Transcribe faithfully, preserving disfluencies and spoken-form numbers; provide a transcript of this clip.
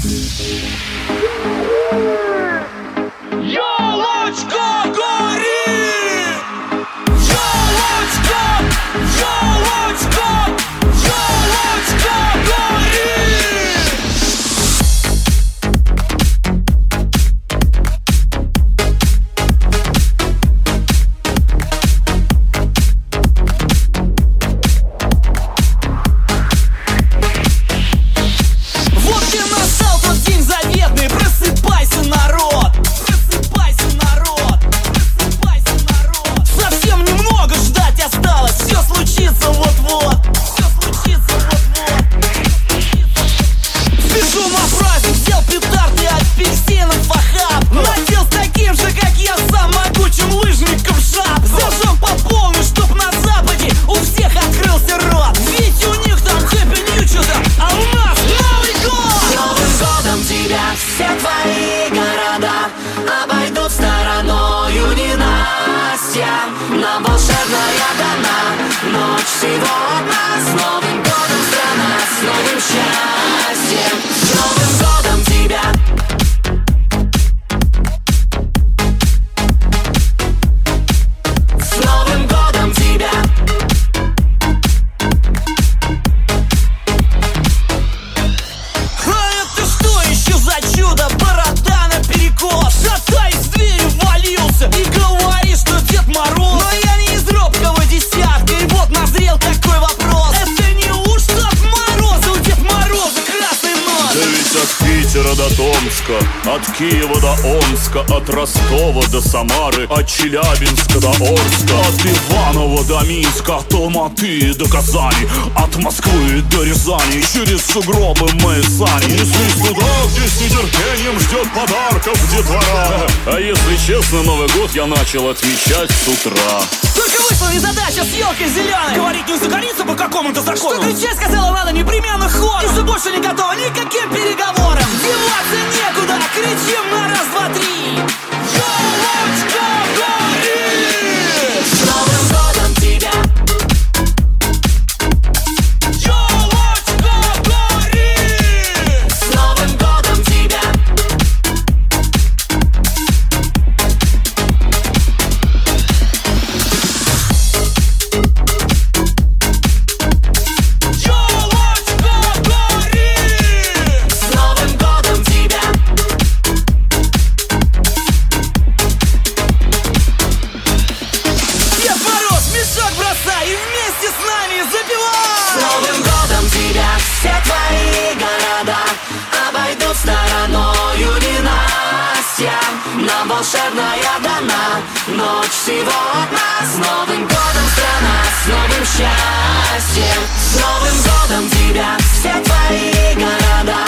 Ёлочка горит! Ёлочка! Ёлочка! Ёлочка горит! Вот и настал тот день заветный, просыпайся, народ! Просыпайся, народ! Просыпайся, народ! Совсем немного ждать осталось, все случится вот-вот! Все случится вот-вот! Спешу на праздник, взял петарды, апельсинов охап, надел с таким же, как я сам, могучим лыжником шап. Зажжем по полной, чтоб на западе у всех открылся рот. Ведь у них там Happy New что-то, а у нас Новый год! С Новым годом тебя! Все твои города обойдут стороною ненастья. Нам волшебная дана ночь всего одна. С Новым годом, страна, с новым счастьем. С Новым годом тебя! С Новым годом тебя! А это что еще за чудо? Борода наперекос, шатаясь в дверь ввалился и говорит, что Дед Мороз. Но я не из робкого десятка, и вот назрел такой вопрос: это не уж Дед Мороза, у Дед Мороза красный нос? Да ведь от Питера до Томска, от Киева до Омска, от Ростова до Самары, от Челябинска до Орска, от Иванова до Минска, от Алматы до Казани, от Москвы до Рязани. Через сугробы мы сани неслись туда, где с нетерпением ждет подарков детвора. А если честно, Новый год я начал отмечать с утра. Только вышла незадача с елкой зеленой, говорит, не загорится по какому-то закону. Что кричать сказала, надо непременно ход. И что больше не готова ни к каким переговорам. Деваться некуда, кричим на раз, два, три. Ёлочка горит! С Новым годом тебя! Ёлочка горит! С Новым годом тебя! Ёлочка горит! С Новым годом тебя! Дед Мороз, мешок бросай и вместе с нами С запивай! Новым годом тебя! Все твои города обойдут стороною ненастья. Нам волшебная дана ночь всего одна. С Новым годом, страна, с новым счастьем. С Новым годом тебя! Все твои города